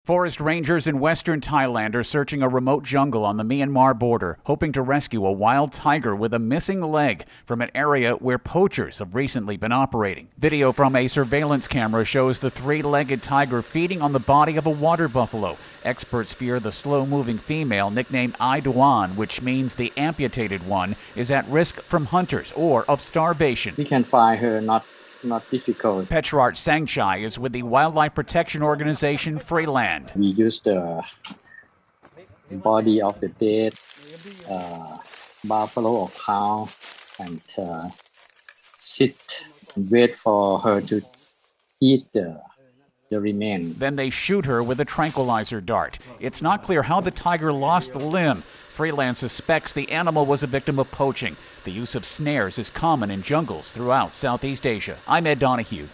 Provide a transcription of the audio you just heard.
Forest rangers in western Thailand are searching a remote jungle on the Myanmar border, hoping to rescue a wild tiger with a missing leg from an area where poachers have recently been operating. Video from a surveillance camera shows the three-legged tiger feeding on the body of a water buffalo. Experts fear the slow-moving female, nicknamed Ai Duan, which means the amputated one, is at risk from hunters or of starvation. We can find her not difficult. Petrarch Sangchai is with the wildlife protection organization Freeland. We use the body of the dead buffalo or cow and sit and wait for her to eat the remains. Then they shoot her with a tranquilizer dart. It's not clear how the tiger lost the limb. Freeland suspects the animal was a victim of poaching. The use of snares is common in jungles throughout Southeast Asia. I'm Ed Donahue.